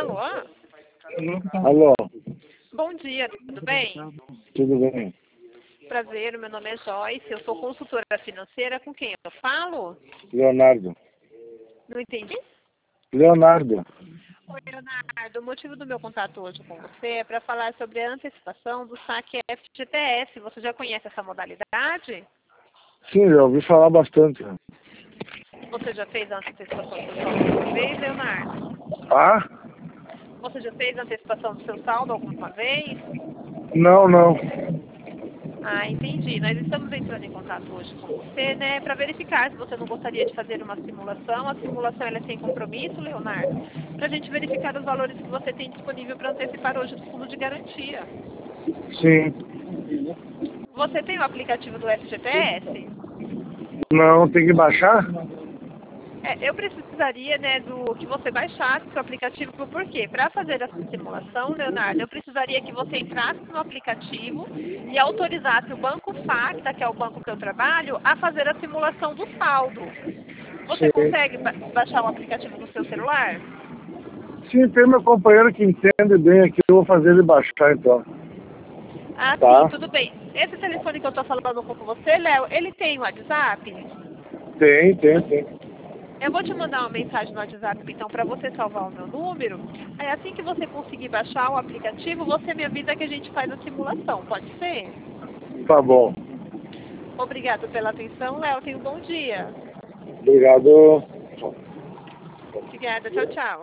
Alô? Alô, Bom dia, tudo bem? tudo bem? Prazer, meu nome é Joyce, eu sou consultora financeira. Com quem eu falo? Leonardo. Não entendi? Leonardo. Oi, Leonardo. O motivo do meu contato hoje com você é para falar sobre a antecipação do saque FGTS. Você já conhece essa modalidade? Sim, já ouvi falar bastante. Você já fez a antecipação do seu saldo alguma vez, Leonardo? Ah? Você já fez a antecipação do seu saldo alguma vez? Não. Ah, entendi. Nós estamos entrando em contato hoje com você, né, para verificar se você não gostaria de fazer uma simulação. A simulação ela é sem compromisso, Leonardo, para a gente verificar os valores que você tem disponível para antecipar hoje do fundo de garantia. Sim. Você tem o aplicativo do FGTS? Não, tem que baixar? Eu precisaria, né, do que você baixasse o seu aplicativo. Por quê? Para fazer essa simulação, Leonardo, eu precisaria que você entrasse no aplicativo e autorizasse o Banco Facta, que é o banco que eu trabalho, a fazer a simulação do saldo. Você Sim. consegue baixar o aplicativo no seu celular? Sim, tem meu companheiro que entende bem aqui, eu vou fazer ele baixar então. Ah, sim, Tá? tudo bem. Esse telefone que eu estou falando com você, Léo, ele tem WhatsApp? Tem. Eu vou te mandar uma mensagem no WhatsApp, então, para você salvar o meu número. Aí, assim que você conseguir baixar o aplicativo, você me avisa que a gente faz a simulação, pode ser? Tá bom. Obrigada pela atenção, Léo. Tenha um bom dia. Obrigado. Obrigada. Tchau, tchau.